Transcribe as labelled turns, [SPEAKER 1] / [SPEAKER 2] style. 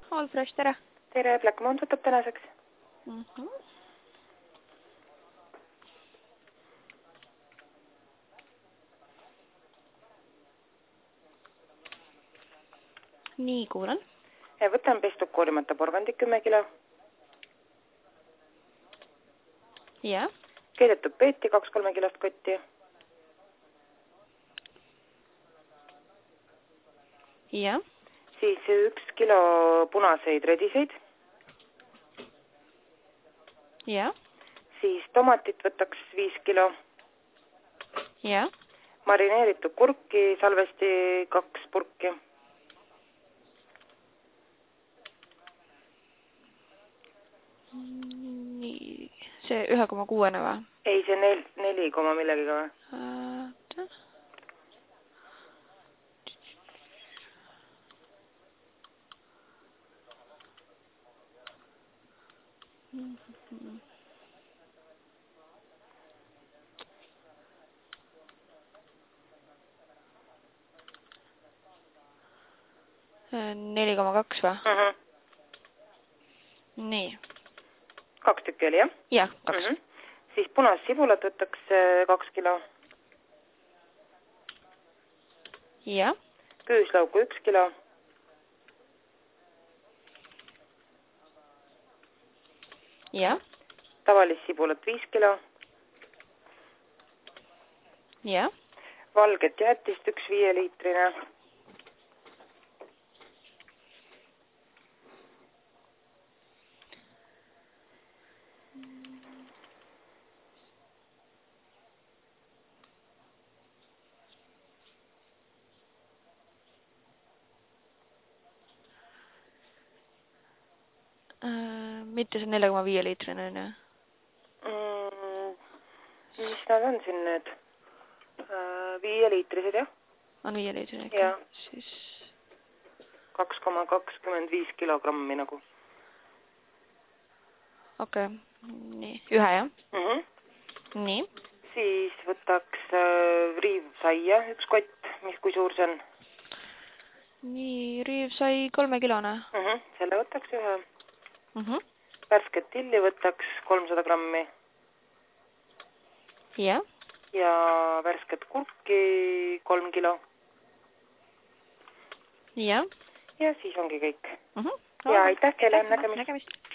[SPEAKER 1] All Fresh, tere.
[SPEAKER 2] Tere, Black Mount võtab tänaseks.
[SPEAKER 1] Nii, kuulan.
[SPEAKER 2] Võtan pestud koorimata porgandik 10 kilo.
[SPEAKER 1] Ja.
[SPEAKER 2] Keedetud peeti 2-3 kilost kotti.
[SPEAKER 1] Ja.
[SPEAKER 2] Siis 1 kilo punaseid rediseid.
[SPEAKER 1] Ja.
[SPEAKER 2] Siis tomatit võtaks 5 kilo.
[SPEAKER 1] Ja.
[SPEAKER 2] Marineeritud kurki salvesti 2 purki.
[SPEAKER 1] Nii, see 1,6 või?
[SPEAKER 2] Ei, see 4 millegagi või?
[SPEAKER 1] Neli 4,2 või? Nii.
[SPEAKER 2] 2 tükki oli, jah?
[SPEAKER 1] Jah, 2.
[SPEAKER 2] Siis punas sibulat võtaks 2 kilo.
[SPEAKER 1] Ja.
[SPEAKER 2] Küüslaugu 1 kilo.
[SPEAKER 1] Ja.
[SPEAKER 2] Tavalist sibulat 5 kilo.
[SPEAKER 1] Ja.
[SPEAKER 2] Valget jäätist 1 5-liitrine.
[SPEAKER 1] Mitte see 4,5-liitrine on, jah?
[SPEAKER 2] Mis nad on siin nüüd? 5-liitrised, jah?
[SPEAKER 1] On 5-liitrine ikka?
[SPEAKER 2] Jah.
[SPEAKER 1] Siis
[SPEAKER 2] 2,25 kilogrammi nagu.
[SPEAKER 1] Okei. Nii, ühe, jah? Nii.
[SPEAKER 2] Siis võtaks riivsaia 1 kott, kui suur see on?
[SPEAKER 1] Nii, riivsai 3-kilone.
[SPEAKER 2] Selle võtaks ühe. Värsket tilli võtaks 300 grammi.
[SPEAKER 1] Ja.
[SPEAKER 2] Ja värsket kurki 3 kilo.
[SPEAKER 1] Ja.
[SPEAKER 2] Ja siis ongi kõik.
[SPEAKER 1] Ja,
[SPEAKER 2] aitäh teile, nägemist.